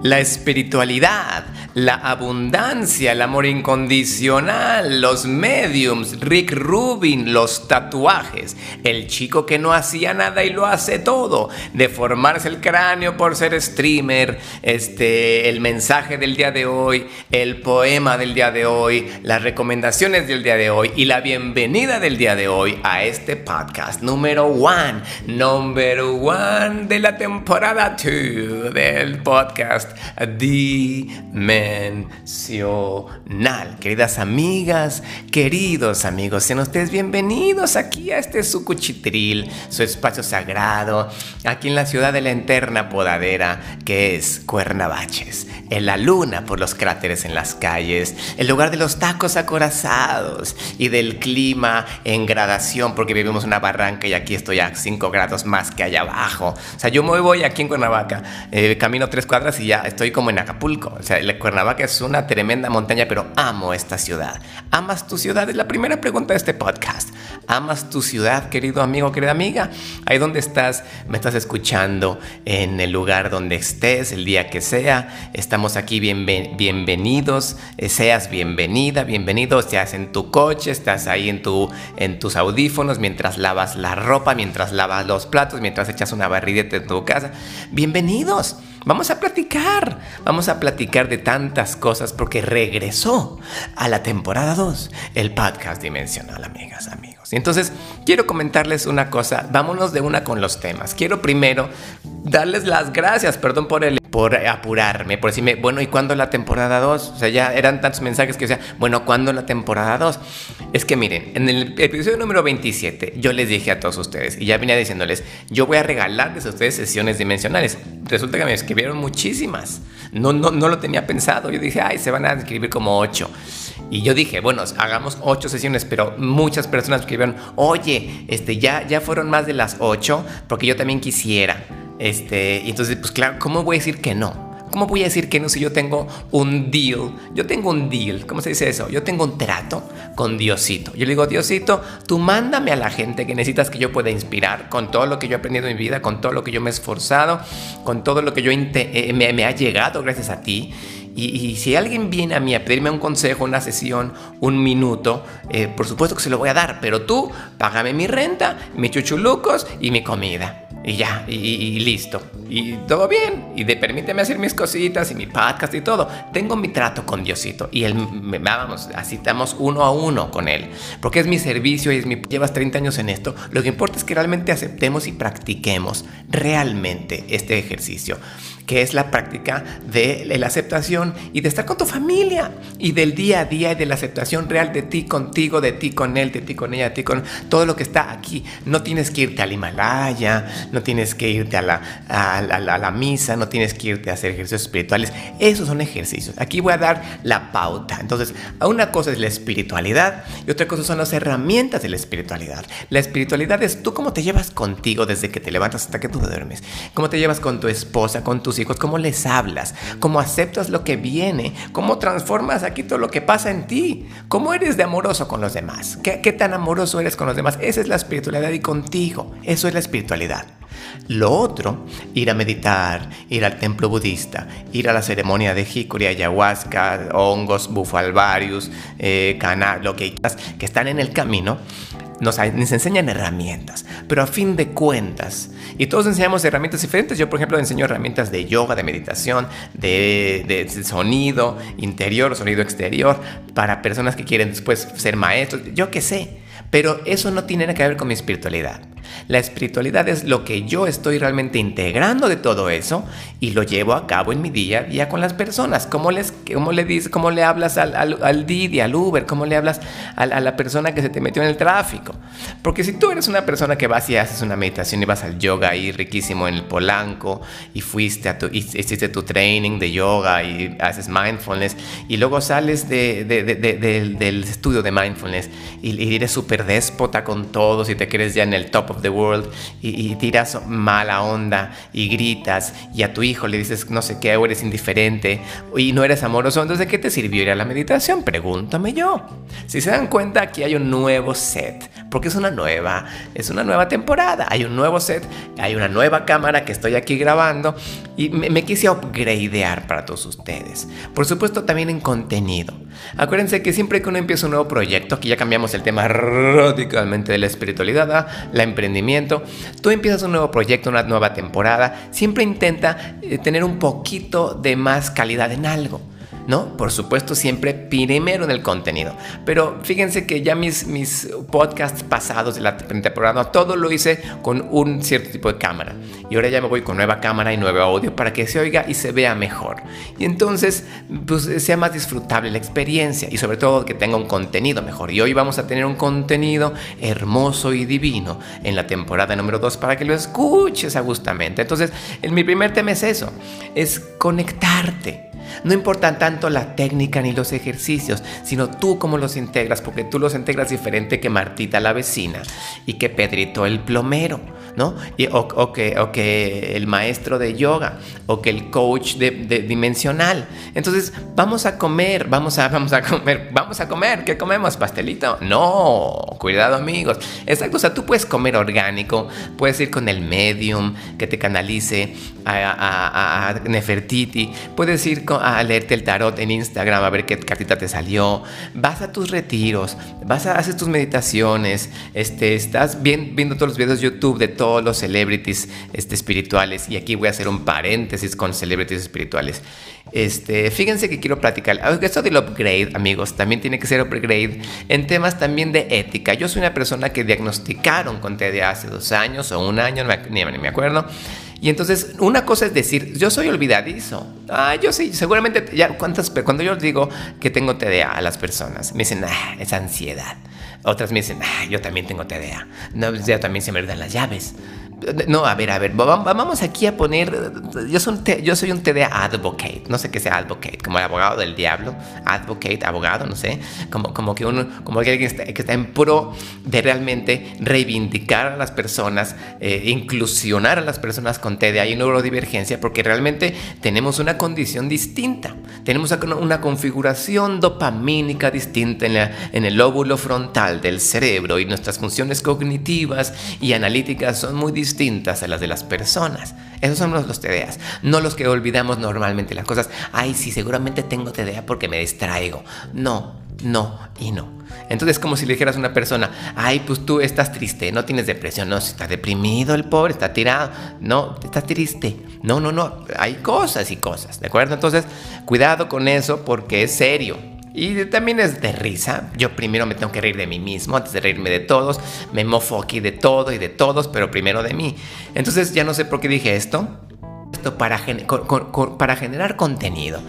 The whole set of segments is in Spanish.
la espiritualidad, la abundancia, el amor incondicional, los mediums, Rick Rubin, los tatuajes, el chico que no hacía nada y lo hace todo, deformarse el cráneo por ser streamer, el mensaje del día de hoy, el poema del día de hoy, las recomendaciones del día de hoy y la bienvenida del día de hoy a este podcast number one de la temporada 2 del podcast Dimensional. Queridas amigas, queridos amigos, sean ustedes bienvenidos aquí a este su cuchitril, su espacio sagrado, aquí en la ciudad de la eterna podadera que es Cuernavaches, en la luna por los cráteres en las calles, el lugar de los tacos acorazados y del clima en gradación, porque vivimos en una barranca y aquí estoy a 5 grados más que allá abajo. O sea, yo me voy aquí en Cuernavaca, camino 3 cuadras y ya estoy como en Acapulco. O sea, Cuernavaca es una tremenda montaña, pero amo esta ciudad. ¿Amas tu ciudad? Es la primera pregunta de este podcast. ¿Amas tu ciudad, querido amigo, querida amiga? Ahí donde estás, me estás escuchando, en el lugar donde estés, el día que sea. Estamos aquí bienvenidos, seas bienvenida, bienvenido, estás en tu coche, estás ahí en tus audífonos, mientras lavas la ropa, mientras lavas los platos, mientras echas una barridita en tu casa. Bienvenidos. Vamos a platicar de tantas cosas porque regresó a la temporada 2 el podcast Dimensional, amigas, amigos. Y entonces quiero comentarles una cosa, vámonos de una con los temas. Quiero primero darles las gracias, perdón por apurarme, por decirme, bueno, ¿y cuándo la temporada 2? O sea, ya eran tantos mensajes que decía, bueno, ¿cuándo la temporada 2? Es que miren, en el episodio número 27 yo les dije a todos ustedes, y ya venía diciéndoles, yo voy a regalarles a ustedes sesiones dimensionales. Resulta que me escribieron muchísimas. No lo tenía pensado. Yo dije, se van a escribir como 8. Y yo dije, bueno, hagamos 8 sesiones, pero muchas personas escribieron, oye, ya fueron más de las 8, porque yo también quisiera. Y entonces, pues claro, ¿cómo voy a decir que no? ¿Cómo voy a decir que no si yo tengo un deal? Yo tengo un deal, ¿cómo se dice eso? Yo tengo un trato con Diosito. Yo le digo, Diosito, tú mándame a la gente que necesitas que yo pueda inspirar con todo lo que yo he aprendido en mi vida, con todo lo que yo me he esforzado, con todo lo que yo me ha llegado gracias a ti. Y si alguien viene a mí a pedirme un consejo, una sesión, un minuto, por supuesto que se lo voy a dar, pero tú págame mi renta, mis chuchulucos y mi comida. Y ya, y listo. Y todo bien. Y permíteme hacer mis cositas y mi podcast y todo. Tengo mi trato con Diosito. Y él, vamos, así estamos uno a uno con él. Porque es mi servicio y llevas 30 años en esto. Lo que importa es que realmente aceptemos y practiquemos realmente este ejercicio, que es la práctica de la aceptación y de estar con tu familia y del día a día y de la aceptación real de ti contigo, de ti con él, de ti con ella, de ti con todo lo que está aquí. No tienes que irte al Himalaya, no tienes que irte a la misa, no tienes que irte a hacer ejercicios espirituales. Esos son ejercicios. Aquí voy a dar la pauta. Entonces, una cosa es la espiritualidad y otra cosa son las herramientas de la espiritualidad. La espiritualidad es tú cómo te llevas contigo desde que te levantas hasta que tú duermes. Cómo te llevas con tu esposa, con tus hijos, cómo les hablas, cómo aceptas lo que viene, cómo transformas aquí todo lo que pasa en ti, cómo eres de amoroso con los demás, qué tan amoroso eres con los demás. Esa es la espiritualidad y contigo, eso es la espiritualidad. Lo otro, ir a meditar, ir al templo budista, ir a la ceremonia de jicuri, ayahuasca, hongos, bufalvarius, lo que están en el camino, nos enseñan herramientas, pero a fin de cuentas, y todos enseñamos herramientas diferentes. Yo, por ejemplo, enseño herramientas de yoga, de meditación, de sonido interior, sonido exterior, para personas que quieren después ser maestros, yo qué sé, pero eso no tiene nada que ver con mi espiritualidad. La espiritualidad es lo que yo estoy realmente integrando de todo eso y lo llevo a cabo en mi día a día con las personas. ¿Cómo le hablas al Didi, al Uber? ¿Cómo le hablas a la persona que se te metió en el tráfico? Porque si tú eres una persona que vas y haces una meditación y vas al yoga ahí riquísimo en el Polanco y hiciste tu training de yoga y haces mindfulness y luego sales del estudio de mindfulness y eres súper déspota con todos y te crees ya en el top of of the world y tiras mala onda y gritas y a tu hijo le dices no sé qué o eres indiferente y no eres amoroso, entonces ¿de qué te sirvió ir a la meditación? Pregúntame yo. Si se dan cuenta, aquí hay un nuevo set, porque es una nueva temporada, hay un nuevo set, hay una nueva cámara que estoy aquí grabando y me quise upgradear para todos ustedes. Por supuesto también en contenido. Acuérdense que siempre que uno empieza un nuevo proyecto, aquí ya cambiamos el tema radicalmente de la espiritualidad, la emprendimiento, tú empiezas un nuevo proyecto, una nueva temporada, siempre intenta tener un poquito de más calidad en algo, ¿no? Por supuesto, siempre primero en el contenido. Pero fíjense que ya mis podcasts pasados de la temporada, todo lo hice con un cierto tipo de cámara. Y ahora ya me voy con nueva cámara y nuevo audio para que se oiga y se vea mejor. Y entonces, pues, sea más disfrutable la experiencia y sobre todo que tenga un contenido mejor. Y hoy vamos a tener un contenido hermoso y divino en la temporada número 2 para que lo escuches agustamente. Entonces, mi primer tema es eso, es conectarte. No importa tanto la técnica ni los ejercicios, sino tú cómo los integras, porque tú los integras diferente que Martita la vecina y que Pedrito el plomero, ¿no? O que el maestro de yoga o que el coach de dimensional. Entonces, vamos a comer. ¿Qué comemos? ¿Pastelito? No, cuidado amigos. Exacto, o sea, tú puedes comer orgánico, puedes ir con el medium que te canalice a Nefertiti, puedes ir a leerte el tarot en Instagram a ver qué cartita te salió, vas a tus retiros, haces tus meditaciones, estás viendo todos los videos de YouTube de todos los celebrities espirituales, y aquí voy a hacer un paréntesis con celebrities espirituales. Fíjense que quiero platicar esto del upgrade, amigos, también tiene que ser upgrade en temas también de ética. Yo soy una persona que diagnosticaron con TDA hace 2 años o 1 año, ni me acuerdo. Y entonces, una cosa es decir, yo soy olvidadizo. Yo sí, seguramente, cuando yo digo que tengo TDA a las personas, me dicen, es ansiedad. Otras me dicen, yo también tengo TDA. No, ya también se me olvidan las llaves. No, a ver, vamos aquí a poner, yo soy un TDA advocate, no sé qué sea advocate, como el abogado del diablo, advocate, abogado, no sé, como alguien que está en pro de realmente reivindicar a las personas, inclusionar a las personas con TDA y neurodivergencia, porque realmente tenemos una condición distinta, tenemos una configuración dopamínica distinta en el lóbulo frontal del cerebro, y nuestras funciones cognitivas y analíticas son muy distintas a las de las personas. Esos son los TDAs, no los que olvidamos normalmente las cosas. Sí, seguramente tengo TDA porque me distraigo. No. Entonces, como si le dijeras a una persona, pues tú estás triste, no tienes depresión. No, si está deprimido el pobre, está tirado. No, está triste. No, hay cosas y cosas, ¿de acuerdo? Entonces, cuidado con eso porque es serio. Y también es de risa. Yo primero me tengo que reír de mí mismo antes de reírme de todos. Me mofo aquí de todo y de todos, pero primero de mí. Entonces ya no sé por qué dije esto para generar contenido.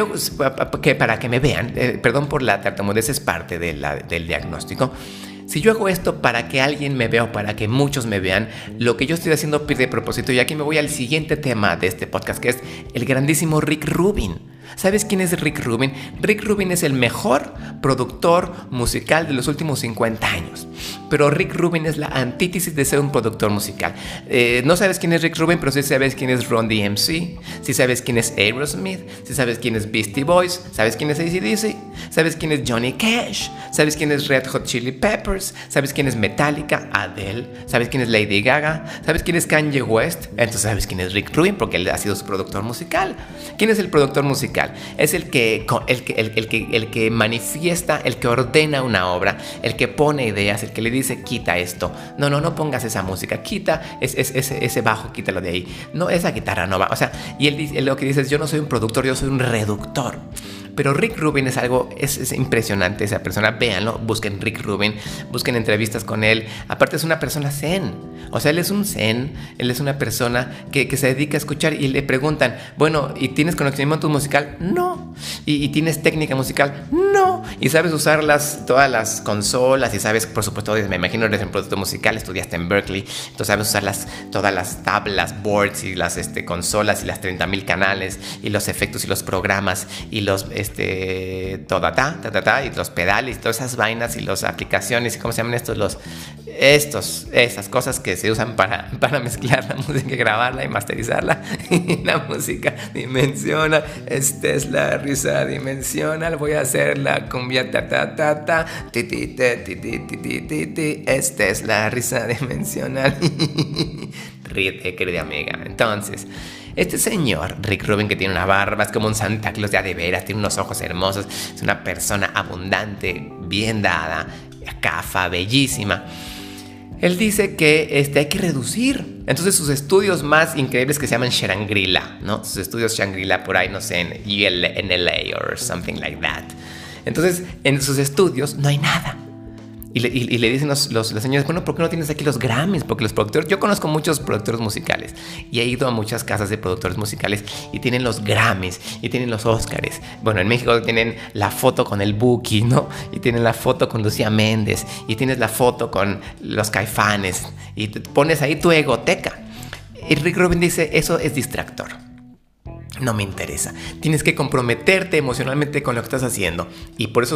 Para que me vean, perdón por la tartamudez, es parte del diagnóstico. Si yo hago esto para que alguien me vea o para que muchos me vean, lo que yo estoy haciendo pierde propósito. Y aquí me voy al siguiente tema de este podcast, que es el grandísimo Rick Rubin. ¿Sabes quién es Rick Rubin? Rick Rubin es el mejor productor musical de los últimos 50 años. Pero Rick Rubin es la antítesis de ser un productor musical. No sabes quién es Rick Rubin, pero sí sabes quién es Run DMC, sí sabes quién es Aerosmith, sí sabes quién es Beastie Boys, sabes quién es AC/DC, sabes quién es Johnny Cash, sabes quién es Red Hot Chili Peppers, sabes quién es Metallica, Adele, sabes quién es Lady Gaga, sabes quién es Kanye West. Entonces sabes quién es Rick Rubin porque él ha sido su productor musical. ¿Quién es el productor musical? Es el que manifiesta, el que ordena una obra, el que pone ideas, el que le dice quita esto, no pongas esa música, quita ese bajo, quítalo de ahí, no, esa guitarra no va, o sea, y él lo que dice es, yo no soy un productor, yo soy un reductor. Pero Rick Rubin es impresionante esa persona. Véanlo, busquen Rick Rubin, busquen entrevistas con él. Aparte es una persona zen. O sea, él es un zen. Él es una persona que se dedica a escuchar y le preguntan, bueno, ¿y tienes conocimiento musical? No. ¿Y tienes técnica musical? No. ¿Y sabes usar todas las consolas? Y sabes, por supuesto, me imagino eres un productor musical, estudiaste en Berkeley, entonces sabes usar todas las tablas, boards y las consolas y las 30,000 canales y los efectos y los programas y los y los pedales y todas esas vainas y las aplicaciones y cómo se llaman esas cosas que se usan para mezclar la música, grabarla y masterizarla. Y la música dimensional, esta es la risa dimensional, voy a hacer la cumbia esta es la risa dimensional. Ríete, querida amiga. Entonces, este señor, Rick Rubin, que tiene una barba, es como un Santa Claus de veras, tiene unos ojos hermosos, es una persona abundante, bien dada, cafa, bellísima. Él dice que hay que reducir. Entonces sus estudios más increíbles que se llaman Shangri-La, ¿no? Sus estudios Shangri-La por ahí, no sé, en LA or something like that. Entonces, en sus estudios no hay nada. Y le dicen los señores, bueno, ¿por qué no tienes aquí los Grammys? Porque los productores, yo conozco muchos productores musicales y he ido a muchas casas de productores musicales y tienen los Grammys y tienen los Óscares. Bueno, en México tienen la foto con el Buki, ¿no? Y tienen la foto con Lucía Méndez y tienes la foto con los Caifanes y te pones ahí tu egoteca. Y Rick Rubin dice, eso es distractor. No me interesa. Tienes que comprometerte emocionalmente con lo que estás haciendo. Y por eso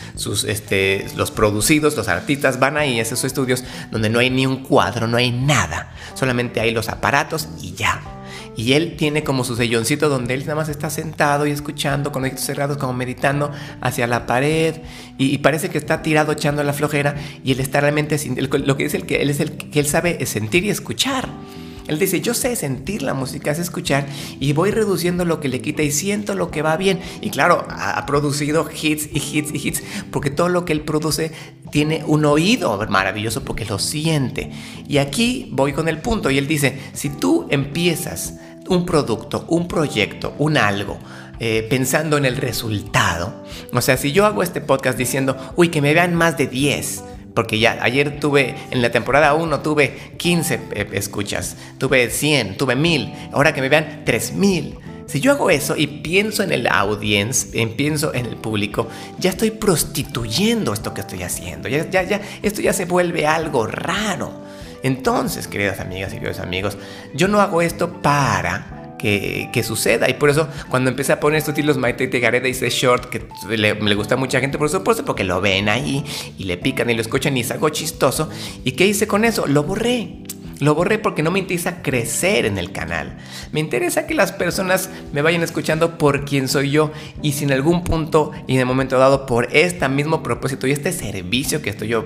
los producidos, los artistas van ahí a esos estudios donde no hay ni un cuadro, no hay nada. Solamente hay los aparatos y ya. Y él tiene como su silloncito donde él nada más está sentado y escuchando con los ojitos cerrados, como meditando hacia la pared. Y parece que está tirado echando la flojera. Y él está realmente, lo que dice él es el que él sabe sentir y escuchar. Él dice, yo sé sentir la música, sé escuchar y voy reduciendo lo que le quita y siento lo que va bien. Y claro, ha producido hits y hits y hits porque todo lo que él produce tiene un oído maravilloso porque lo siente. Y aquí voy con el punto y él dice, si tú empiezas un producto, un proyecto, un algo, pensando en el resultado, o sea, si yo hago este podcast diciendo, uy, que me vean más de 10, porque ya ayer en la temporada 1 tuve 15 escuchas, tuve 100, tuve 1000, ahora que me vean 3000. Si yo hago eso y pienso en el audience, pienso en el público, ya estoy prostituyendo esto que estoy haciendo, esto ya se vuelve algo raro. Entonces, queridas amigas y queridos amigos, yo no hago esto para que suceda. Y por eso cuando empecé a poner estos títulos, Maite Gareda dice short, que le gusta a mucha gente, por supuesto, porque lo ven ahí y le pican y lo escuchan y es algo chistoso. ¿Y qué hice con eso? Lo borré. Lo borré porque no me interesa crecer en el canal. Me interesa que las personas me vayan escuchando por quien soy yo y si en algún punto y en el momento dado por este mismo propósito y este servicio que estoy yo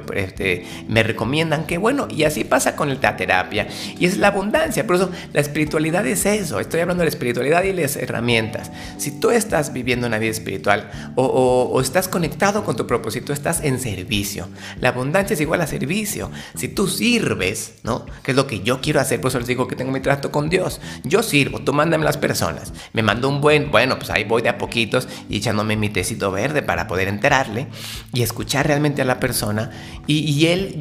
me recomiendan, que bueno, y así pasa con la terapia y es la abundancia. Por eso la espiritualidad es eso. Estoy hablando de la espiritualidad y las herramientas. Si tú estás viviendo una vida espiritual o estás conectado con tu propósito, estás en servicio. La abundancia es igual a servicio. Si tú sirves, ¿no? Que es lo que yo quiero hacer, por eso les digo que tengo mi trato con Dios. Yo sirvo, tú mándame las personas. Me mandó bueno, pues ahí voy de a poquitos y echándome mi tecito verde para poder enterarle y escuchar realmente a la persona. Y él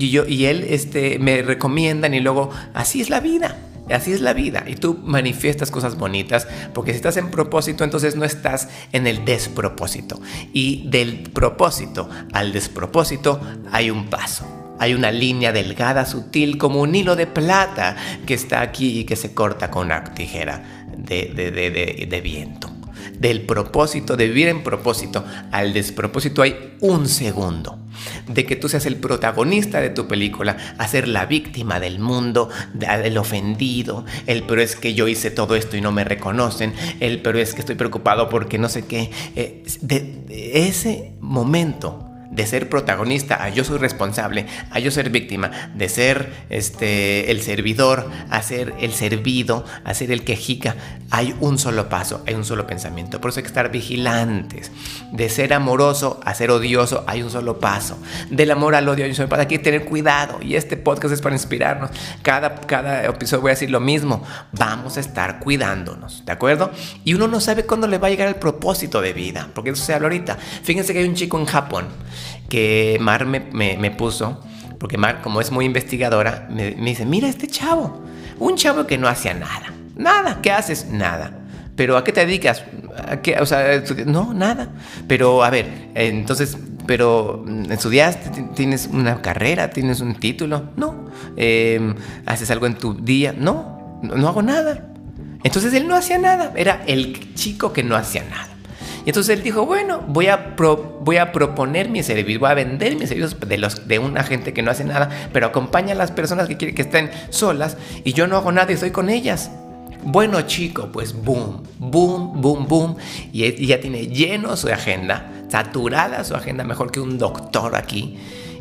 me recomiendan y luego así es la vida. Así es la vida y tú manifiestas cosas bonitas porque si estás en propósito entonces no estás en el despropósito y del propósito al despropósito hay un paso. Hay una línea delgada, sutil, como un hilo de plata que está aquí y que se corta con una tijera de viento. Del propósito, de vivir en propósito, al despropósito hay un segundo. De que tú seas el protagonista de tu película, a ser la víctima del mundo, el ofendido, pero es que yo hice todo esto y no me reconocen, pero es que estoy preocupado porque no sé qué. De ese momento de ser protagonista a yo soy responsable, a yo ser víctima, de ser el servidor, a ser el servido, a ser el quejica, hay un solo paso, hay un solo pensamiento. Por eso hay que estar vigilantes. De ser amoroso a ser odioso hay un solo paso. Del amor al odio hay un solo paso. Hay que tener cuidado y este podcast es para inspirarnos. Cada episodio voy a decir lo mismo. Vamos a estar cuidándonos, ¿de acuerdo? Y uno no sabe cuándo le va a llegar el propósito de vida, porque eso se habla ahorita. Fíjense que hay un chico en Japón que Mar me puso, porque Mar, como es muy investigadora, me dice, mira este chavo, un chavo que no hacía nada, ¿qué haces? Nada. ¿Pero a qué te dedicas? O sea, no, nada. Pero, a ver, entonces, pero ¿estudiaste? ¿Tienes una carrera? ¿Tienes un título? No. ¿Haces algo en tu día? No hago nada. Entonces él no hacía nada, era el chico que no hacía nada. Y entonces él dijo, bueno, voy a proponer mi servicio, voy a vender mis servicios de una gente que no hace nada, pero acompaña a las personas que quieren que estén solas y yo no hago nada y estoy con ellas. Bueno, chico, pues boom, boom, boom, boom. Y ya tiene lleno su agenda, saturada su agenda, mejor que un doctor aquí.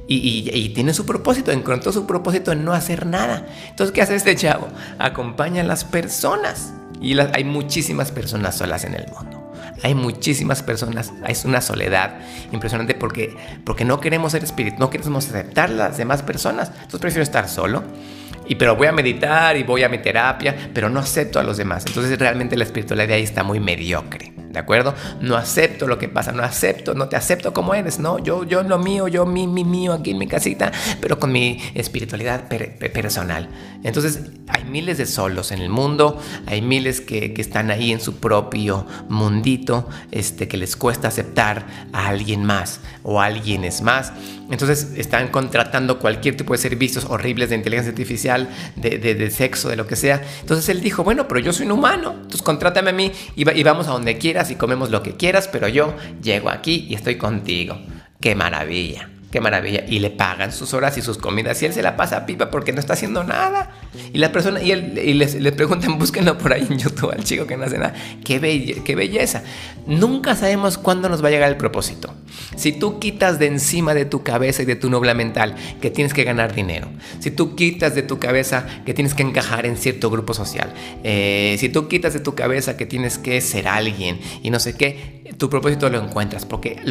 Y tiene su propósito, encontró su propósito en no hacer nada. Entonces, ¿qué hace este chavo? Acompaña a las personas. Y hay muchísimas personas solas en el mundo. Hay muchísimas personas, hay una soledad impresionante porque no queremos ser espíritu, no queremos aceptar a las demás personas. Entonces prefiero estar solo. Pero voy a meditar y voy a mi terapia, pero no acepto a los demás. Entonces realmente la espiritualidad ahí está muy mediocre, ¿de acuerdo? No acepto lo que pasa, no te acepto como eres, ¿no? Yo lo mío, mío aquí en mi casita, pero con mi espiritualidad personal. Entonces hay miles de solos en el mundo, hay miles que están ahí en su propio mundito, que les cuesta aceptar a alguien más o a alguienes más. Entonces están contratando cualquier tipo de servicios horribles de inteligencia artificial, de sexo, de lo que sea. Entonces él dijo, bueno, pero yo soy un humano, entonces contrátame a mí y vamos a donde quieras y comemos lo que quieras, pero yo llego aquí y estoy contigo. ¡Qué maravilla! ¡Qué maravilla! Y le pagan sus horas y sus comidas y él se la pasa a pipa porque no está haciendo nada. Y la persona, les preguntan, búsquenlo por ahí en YouTube al chico que no hace nada. ¡Qué belleza! Nunca sabemos cuándo nos va a llegar el propósito. Si tú quitas de encima de tu cabeza y de tu nubla mental que tienes que ganar dinero, si tú quitas de tu cabeza que tienes que encajar en cierto grupo social, si tú quitas de tu cabeza que tienes que ser alguien y no sé qué, tu propósito lo encuentras porque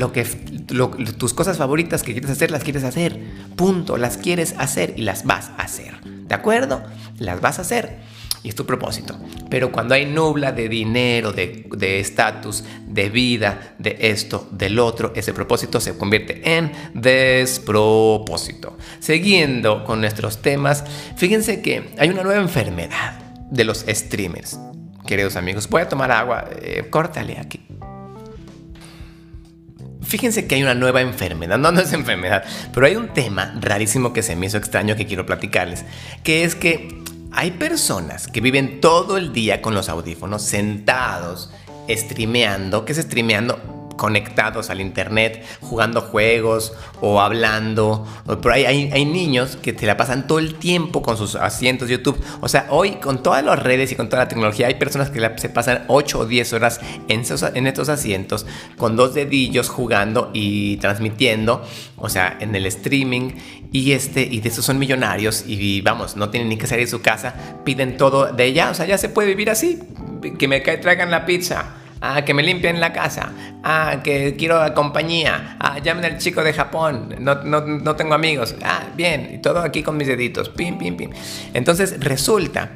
tus cosas favoritas que quieres hacer, las quieres hacer, punto, las quieres hacer y las vas a hacer, ¿de acuerdo? Las vas a hacer. Y es tu propósito. Pero cuando hay nubla de dinero, de estatus, de vida, de esto, del otro, ese propósito se convierte en despropósito. Siguiendo con nuestros temas, fíjense que hay una nueva enfermedad de los streamers. Queridos amigos, voy a tomar agua, córtale aquí. Fíjense que hay una nueva enfermedad, no es enfermedad, pero hay un tema rarísimo que se me hizo extraño que quiero platicarles, que es que hay personas que viven todo el día con los audífonos sentados, streameando. ¿Qué es streameando? Conectados al internet, jugando juegos o hablando. Pero hay niños que te la pasan todo el tiempo con sus asientos de YouTube. O sea, hoy con todas las redes y con toda la tecnología hay personas que se pasan 8 o 10 horas en estos asientos con 2 dedillos jugando y transmitiendo, o sea, en el streaming. Y de esos son millonarios y vamos, no tienen ni que salir de su casa, piden todo de ella. O sea, ya se puede vivir así. Que me traigan la pizza. Que me limpien la casa, que quiero compañía, llamen al chico de Japón, no tengo amigos, bien, y todo aquí con mis deditos, pim, pim, pim. Entonces resulta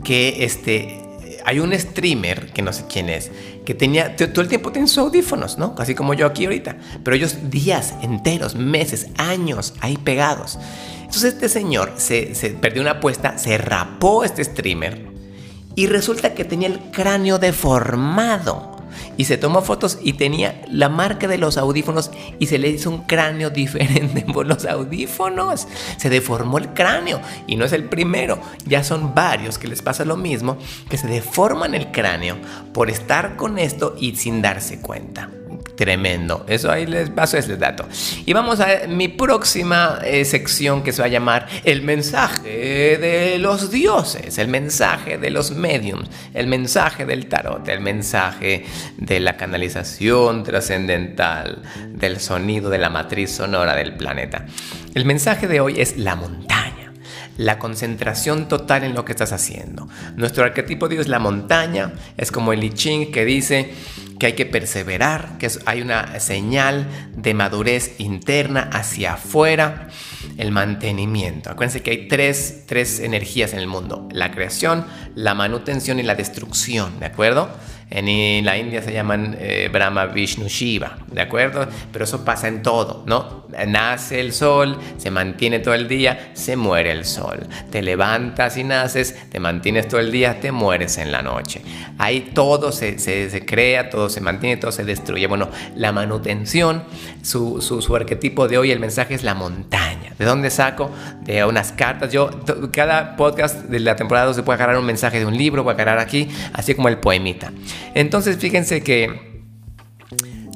que hay un streamer, que no sé quién es, que tenía, todo el tiempo tiene sus audífonos, ¿no? Casi como yo aquí ahorita, pero ellos días enteros, meses, años ahí pegados. Entonces este señor se perdió una apuesta, se rapó este streamer y resulta que tenía el cráneo deformado. Y se tomó fotos y tenía la marca de los audífonos y se le hizo un cráneo diferente por los audífonos. Se deformó el cráneo y no es el primero. Ya son varios que les pasa lo mismo, que se deforman el cráneo por estar con esto y sin darse cuenta. Tremendo. Eso ahí les paso ese dato. Y vamos a mi próxima sección que se va a llamar el mensaje de los dioses, el mensaje de los mediums, el mensaje del tarot, el mensaje de la canalización trascendental, del sonido de la matriz sonora del planeta. El mensaje de hoy es la montaña. La concentración total en lo que estás haciendo. Nuestro arquetipo de Dios es la montaña. Es como el I Ching que dice que hay que perseverar, que hay una señal de madurez interna hacia afuera, el mantenimiento. Acuérdense que hay tres energías en el mundo: la creación, la manutención y la destrucción, ¿de acuerdo? En la India se llaman Brahma, Vishnu, Shiva, ¿de acuerdo? Pero eso pasa en todo, ¿no? Nace el sol, se mantiene todo el día, se muere el sol. Te levantas y naces, te mantienes todo el día, te mueres en la noche. Ahí todo se crea, todo se mantiene, todo se destruye. Bueno, la manutención, su arquetipo de hoy, el mensaje es la montaña. ¿De dónde saco? De unas cartas. Cada podcast de la temporada 2 se puede agarrar un mensaje de un libro, voy a agarrar aquí, así como el poemita. Entonces fíjense que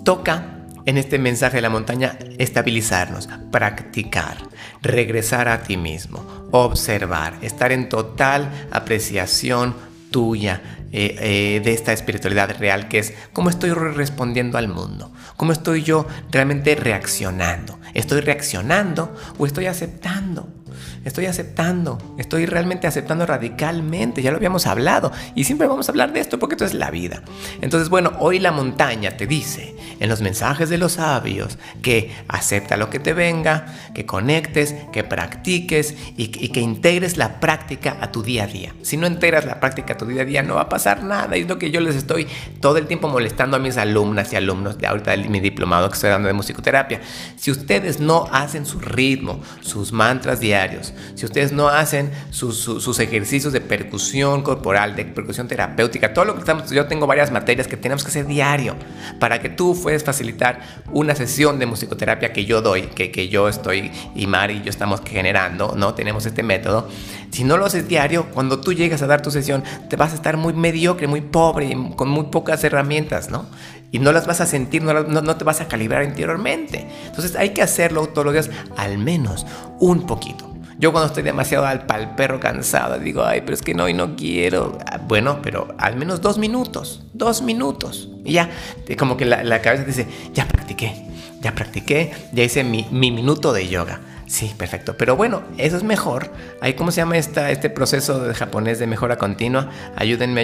toca en este mensaje de la montaña estabilizarnos, practicar, regresar a ti mismo, observar, estar en total apreciación tuya de esta espiritualidad real, que es cómo estoy respondiendo al mundo, cómo estoy yo realmente reaccionando. ¿Estoy reaccionando o estoy aceptando? Estoy realmente aceptando radicalmente, ya lo habíamos hablado y siempre vamos a hablar de esto porque esto es la vida. Entonces, bueno, hoy la montaña te dice en los mensajes de los sabios que acepta lo que te venga, que conectes, que practiques y que integres la práctica a tu día a día. Si no integras la práctica a tu día a día no va a pasar nada, y es lo que yo les estoy todo el tiempo molestando a mis alumnas y alumnos de ahorita de mi diplomado que estoy dando de musicoterapia. Si ustedes no hacen su ritmo, sus mantras diarios, si ustedes no hacen sus ejercicios de percusión corporal, de percusión terapéutica, todo lo que yo tengo varias materias que tenemos que hacer diario para que tú puedas facilitar una sesión de musicoterapia que yo doy, que yo estoy y Mari y yo estamos generando, ¿no? Tenemos este método. Si no lo haces diario, cuando tú llegas a dar tu sesión, te vas a estar muy mediocre, muy pobre, con muy pocas herramientas, ¿no? Y no las vas a sentir, no te vas a calibrar interiormente. Entonces hay que hacerlo todos los días, al menos un poquito. Yo cuando estoy demasiado al pal perro cansado, digo, ay, pero es que no, y no quiero. Bueno, pero al menos 2 minutos. Y ya, como que la cabeza dice, ya practiqué, ya hice mi minuto de yoga. Sí, perfecto. Pero bueno, eso es mejor. Ahí, ¿cómo se llama este proceso de japonés de mejora continua? Ayúdenme.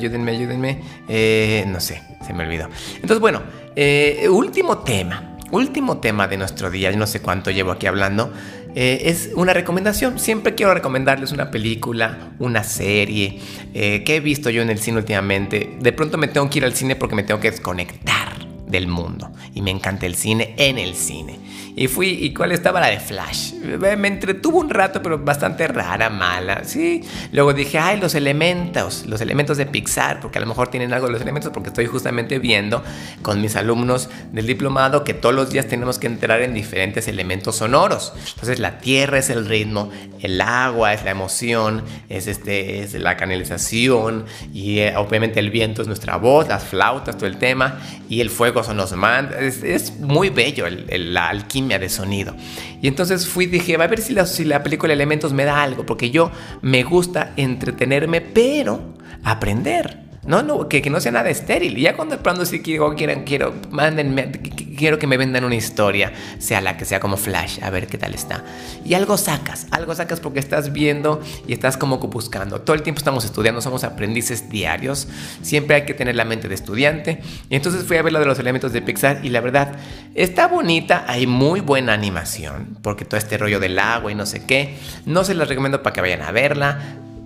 No sé, se me olvidó. Entonces, bueno, último tema de nuestro día. Yo no sé cuánto llevo aquí hablando. Es una recomendación. Siempre quiero recomendarles una película, una serie que he visto yo en el cine últimamente. De pronto me tengo que ir al cine porque me tengo que desconectar del mundo. Y me encanta el cine en el cine. ¿Y cuál estaba? La de Flash. Me entretuvo un rato, pero bastante rara, mala, sí. Luego dije, ay, los elementos de Pixar, porque a lo mejor tienen algo de los elementos, porque estoy justamente viendo con mis alumnos del diplomado que todos los días tenemos que entrar en diferentes elementos sonoros. Entonces la tierra es el ritmo, el agua es la emoción, es la canalización, y obviamente el viento es nuestra voz, las flautas, todo el tema, y el fuego son los mantras. Es muy bello la alquimia de sonido. Y entonces dije, a ver si la película Elementos me da algo, porque yo me gusta entretenerme, pero aprender. Que no sea nada estéril. Y ya cuando de pronto sí quiero que me vendan una historia, sea la que sea, como Flash, a ver qué tal está. Y algo sacas porque estás viendo y estás como buscando. Todo el tiempo estamos estudiando, somos aprendices diarios. Siempre hay que tener la mente de estudiante. Y entonces fui a ver lo de los elementos de Pixar y la verdad, está bonita, hay muy buena animación, porque todo este rollo del agua y no sé qué. No se las recomiendo para que vayan a verla.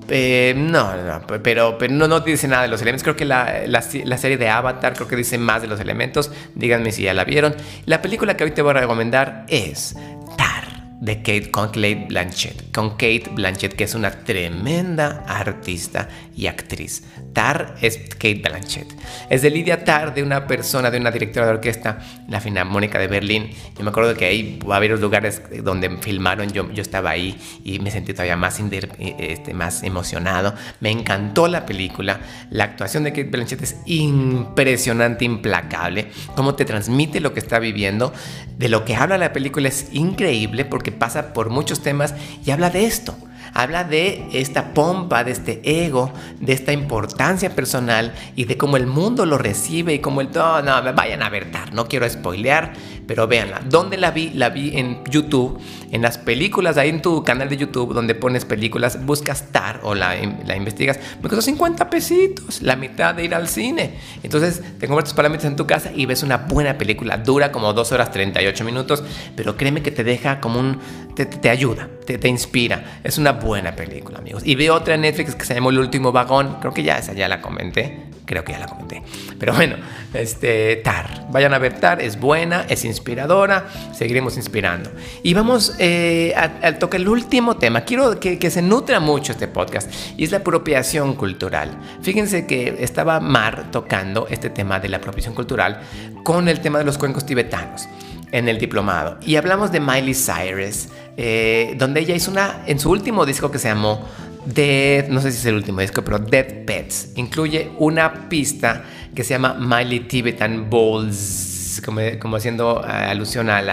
Pero no dice nada de los elementos. Creo que la serie de Avatar creo que dice más de los elementos. Díganme si ya la vieron. La película que hoy te voy a recomendar es Tar, con Kate Blanchett, que es una tremenda artista y actriz. Tar es Kate Blanchett. Es de Lydia Tarr, de una directora de orquesta, la Filarmónica de Berlín. Yo me acuerdo que hay varios lugares donde filmaron, yo estaba ahí y me sentí todavía más emocionado. Me encantó la película. La actuación de Kate Blanchett es impresionante, implacable. Cómo te transmite lo que está viviendo. De lo que habla la película es increíble, porque pasa por muchos temas y habla de esto. Habla de esta pompa, de este ego, de esta importancia personal y de cómo el mundo lo recibe y cómo vayan a ver Tar. No quiero spoilear, pero véanla. ¿Dónde la vi? La vi en YouTube, en las películas, ahí en tu canal de YouTube, donde pones películas, buscas Tar o la investigas. Me costó 50 pesitos, la mitad de ir al cine. Entonces te compras tus palomitas en tu casa y ves una buena película. Dura como 2 horas 38 minutos, pero créeme que te deja como te ayuda, te inspira. Es una buena película, amigos. Y veo otra en Netflix que se llama El Último Vagón. Creo que esa ya la comenté. Pero bueno, Tar. Vayan a ver Tar. Es buena, es inspiradora. Seguiremos inspirando. Y vamos a tocar el último tema. Quiero que se nutra mucho este podcast. Y es la apropiación cultural. Fíjense que estaba Mar tocando este tema de la apropiación cultural con el tema de los cuencos tibetanos en el diplomado. Y hablamos de Miley Cyrus, donde ella hizo en su último disco que se llamó no sé si es el último disco, pero Dead Pets, incluye una pista que se llama Miley Tibetan Bowls. como haciendo alusión a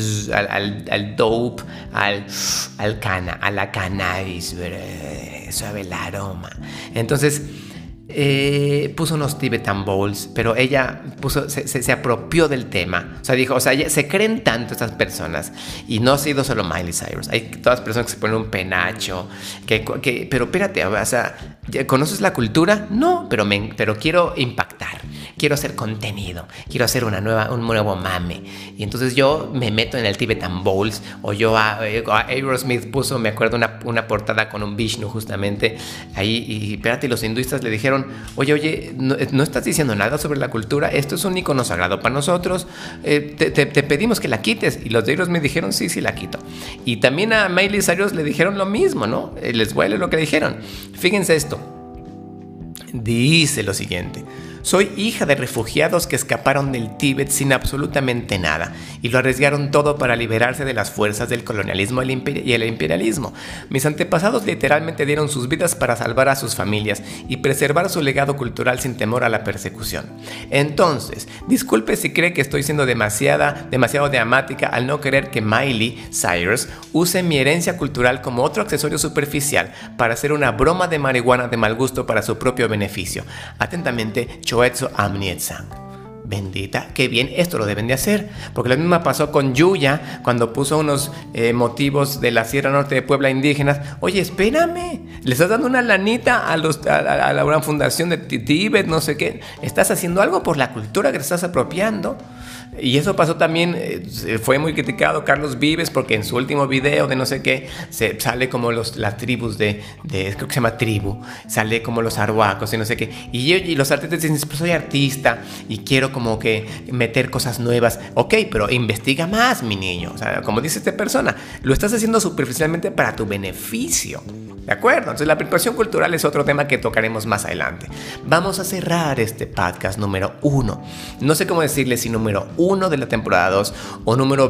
al dope, a la cannabis, suave el aroma. Entonces puso unos Tibetan Bowls, pero ella se apropió del tema. O sea, dijo, se creen tanto estas personas. Y no ha sido solo Miley Cyrus. Hay todas las personas que se ponen un penacho. Pero espérate, o sea, ¿conoces la cultura? No, pero quiero impactar. Quiero hacer contenido. Quiero hacer un nuevo mame. Y entonces yo me meto en el Tibetan Bowls. O Aerosmith puso, me acuerdo, una portada con un Vishnu justamente ahí. Y espérate, los hinduistas le dijeron, oye, no estás diciendo nada sobre la cultura, esto es un icono sagrado para nosotros, te pedimos que la quites. Y los de Aerosmith me dijeron, sí, la quito. Y también a Miley Cyrus le dijeron lo mismo, ¿no? Les huele lo que le dijeron. Fíjense esto, dice lo siguiente: soy hija de refugiados que escaparon del Tíbet sin absolutamente nada y lo arriesgaron todo para liberarse de las fuerzas del colonialismo y el imperialismo. Mis antepasados literalmente dieron sus vidas para salvar a sus familias y preservar su legado cultural sin temor a la persecución. Entonces, disculpe si cree que estoy siendo demasiado dramática al no querer que Miley Cyrus use mi herencia cultural como otro accesorio superficial para hacer una broma de marihuana de mal gusto para su propio beneficio. Atentamente, Choetzo Amnietsang. Bendita, qué bien, esto lo deben de hacer, porque lo mismo pasó con Yuya cuando puso unos motivos de la Sierra Norte de Puebla indígenas. Oye, espérame, le estás dando una lanita a la gran fundación de Tíbet, no sé qué. Estás haciendo algo por la cultura que te estás apropiando. Y eso pasó también, fue muy criticado Carlos Vives, porque en su último video de no sé qué, sale como las tribus creo que se llama tribu, sale como los arhuacos y no sé qué. Y los artistas dicen, pues soy artista y quiero como que meter cosas nuevas. Ok, pero investiga más, mi niño. O sea, como dice esta persona, lo estás haciendo superficialmente para tu beneficio. ¿De acuerdo? Entonces la apropiación cultural es otro tema que tocaremos más adelante. Vamos a cerrar este podcast número 1. No sé cómo decirle si número 1 de la temporada 2 o número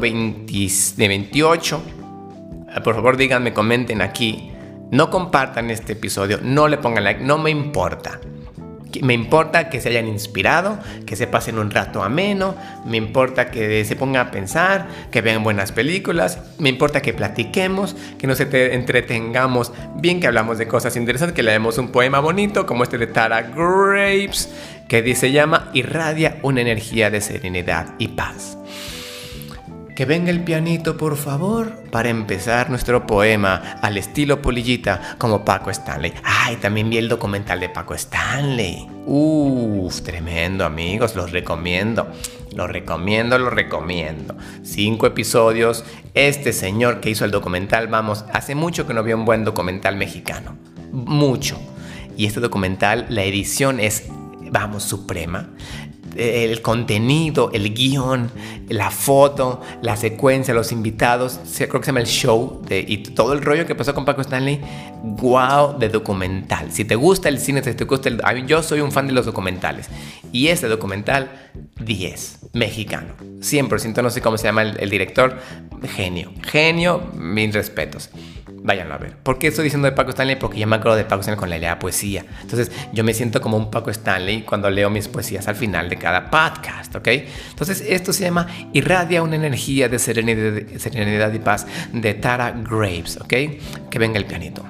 28. Por favor, díganme, comenten aquí. No compartan este episodio, no le pongan like, no me importa. Me importa que se hayan inspirado, que se pasen un rato ameno, me importa que se pongan a pensar, que vean buenas películas, me importa que platiquemos, que nos entretengamos, bien que hablamos de cosas interesantes, que leemos un poema bonito como este de Tara Graves, que se llama Irradia una energía de serenidad y paz. Que venga el pianito, por favor, para empezar nuestro poema al estilo polillita como Paco Stanley. Ay, también vi el documental de Paco Stanley. Tremendo, amigos, los recomiendo. Lo recomiendo. 5 episodios. Este señor que hizo el documental, hace mucho que no veo un buen documental mexicano. Mucho. Y este documental, la edición es, suprema. El contenido, el guión, la foto, la secuencia, los invitados, creo que se llama el show y todo el rollo que pasó con Paco Stanley. Wow, de documental. Si te gusta el cine, si te gusta yo soy un fan de los documentales. Y este documental, 10, mexicano, 100%, no sé cómo se llama el director. Genio, mis respetos. Váyanlo a ver. ¿Por qué estoy diciendo de Paco Stanley? Porque yo me acuerdo de Paco Stanley con la poesía. Entonces yo me siento como un Paco Stanley cuando leo mis poesías al final de cada podcast, ¿ok? Entonces esto se llama Irradia una energía de serenidad y paz, de Tara Graves, ¿ok? Que venga el pianito.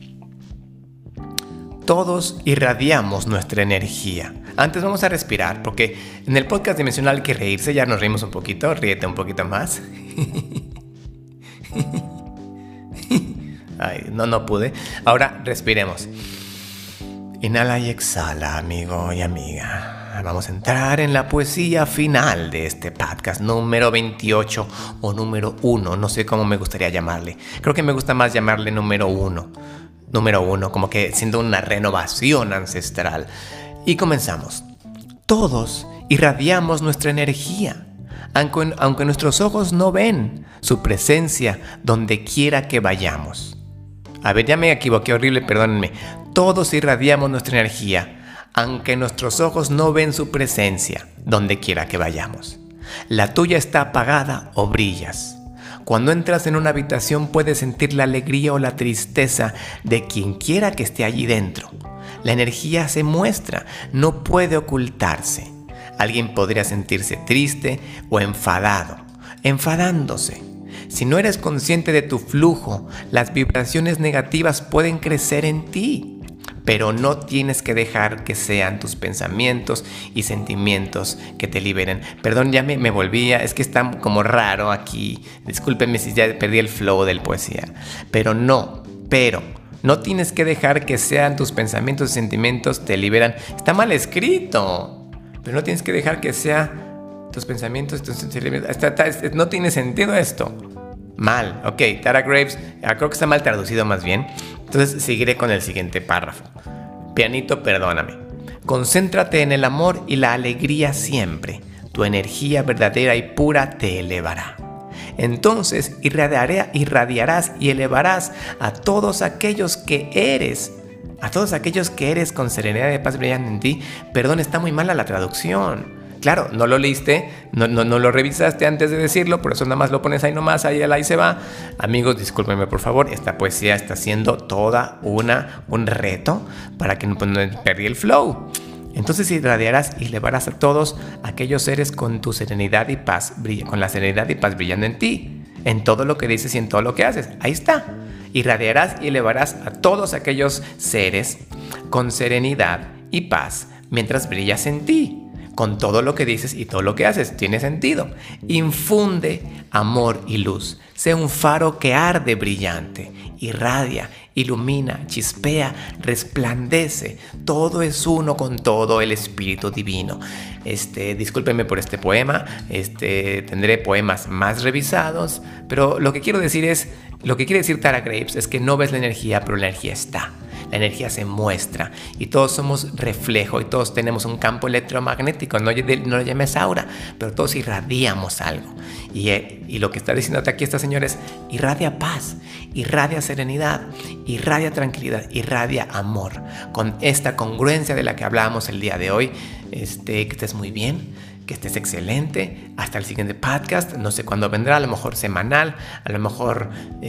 Todos irradiamos nuestra energía. Antes vamos a respirar, porque en el podcast dimensional hay que reírse. Ya nos reímos un poquito, ríete un poquito más. Ay, no pude. Ahora respiremos. Inhala y exhala, amigo y amiga. Vamos a entrar en la poesía final de este podcast número 28 o número 1. No sé cómo me gustaría llamarle. Creo que me gusta más llamarle número 1. Número 1, como que siendo una renovación ancestral. Y comenzamos. Todos irradiamos nuestra energía. Aunque nuestros ojos no ven su presencia donde quiera que vayamos. A ver, ya me equivoqué horrible, perdónenme. Todos irradiamos nuestra energía, aunque nuestros ojos no ven su presencia donde quiera que vayamos. La tuya está apagada o brillas. Cuando entras en una habitación puedes sentir la alegría o la tristeza de quien quiera que esté allí dentro. La energía se muestra, no puede ocultarse. Alguien podría sentirse triste o enfadado, enfadándose. Si no eres consciente de tu flujo, las vibraciones negativas pueden crecer en ti. Pero no tienes que dejar que sean tus pensamientos y sentimientos que te liberen. Perdón, ya me volvía, es que está como raro aquí. Discúlpenme si ya perdí el flow del poesía. Pero no tienes que dejar que sean tus pensamientos y sentimientos te liberan. Está mal escrito. Pero no tienes que dejar que sean tus pensamientos y tus sentimientos. No tiene sentido esto. Mal, ok, Tara Graves, creo que está mal traducido más bien. Entonces seguiré con el siguiente párrafo. Pianito, perdóname. Concéntrate en el amor y la alegría siempre. Tu energía verdadera y pura te elevará. Entonces irradiarás y elevarás a todos aquellos que eres. A todos aquellos que eres con serenidad y paz brillando en ti. Perdón, está muy mala la traducción. Claro, no lo leíste, no lo revisaste antes de decirlo, por eso nada más lo pones ahí nomás, ahí se va. Amigos, discúlpenme por favor, esta poesía está siendo toda un reto para que no perdí el flow. Entonces irradiarás y elevarás a todos aquellos seres con tu serenidad y paz, con la serenidad y paz brillando en ti, en todo lo que dices y en todo lo que haces. Ahí está. Irradiarás y elevarás a todos aquellos seres con serenidad y paz mientras brillas en ti. Con todo lo que dices y todo lo que haces, tiene sentido. Infunde amor y luz. Sé un faro que arde brillante, irradia, ilumina, chispea, resplandece. Todo es uno con todo el Espíritu Divino. Discúlpenme por este poema. Tendré poemas más revisados, pero lo que quiere decir Tara Graves es que no ves la energía, pero la energía está. La energía se muestra y todos somos reflejo y todos tenemos un campo electromagnético, no lo llames aura, pero todos irradiamos algo. Y lo que está diciéndote aquí esta señora es: irradia paz, irradia serenidad, irradia tranquilidad, irradia amor. Con esta congruencia de la que hablábamos el día de hoy, que estés muy bien, que estés excelente. Hasta el siguiente podcast, no sé cuándo vendrá, a lo mejor semanal, a lo mejor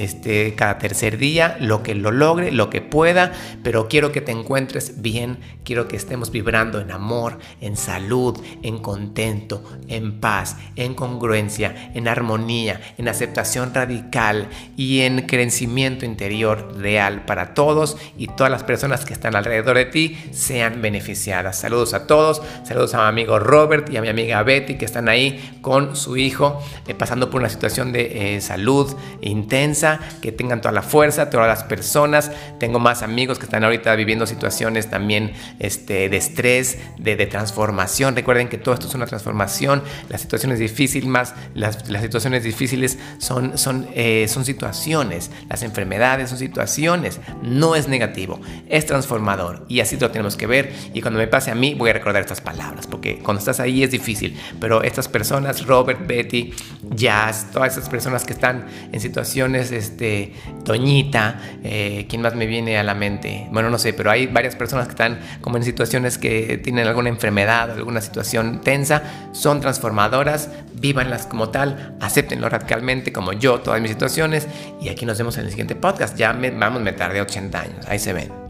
cada tercer día, lo que lo logre, lo que pueda, pero quiero que te encuentres bien, quiero que estemos vibrando en amor, en salud, en contento, en paz, en congruencia, en armonía, en aceptación radical y en crecimiento interior real para todos, y todas las personas que están alrededor de ti sean beneficiadas. Saludos a todos, saludos a mi amigo Robert y a mi amiga Betty, que están ahí con su hijo pasando por una situación de salud intensa. Que tengan toda la fuerza, todas las personas. Tengo más amigos que están ahorita viviendo situaciones también de estrés, de transformación. Recuerden que todo esto es una transformación. Las situaciones difíciles, las situaciones difíciles son situaciones. Las enfermedades son situaciones. No es negativo, es transformador, y así lo tenemos que ver. Y cuando me pase a mí voy a recordar estas palabras, porque cuando estás ahí es difícil, pero estas personas, Robert, Betty, Jazz, todas esas personas que están en situaciones, Toñita, ¿quién más me viene a la mente? Bueno, no sé, pero hay varias personas que están como en situaciones que tienen alguna enfermedad, alguna situación tensa. Son transformadoras, vívanlas como tal, acéptenlo radicalmente como yo, todas mis situaciones. Y aquí nos vemos en el siguiente podcast. Me tardé 80 años, ahí se ven.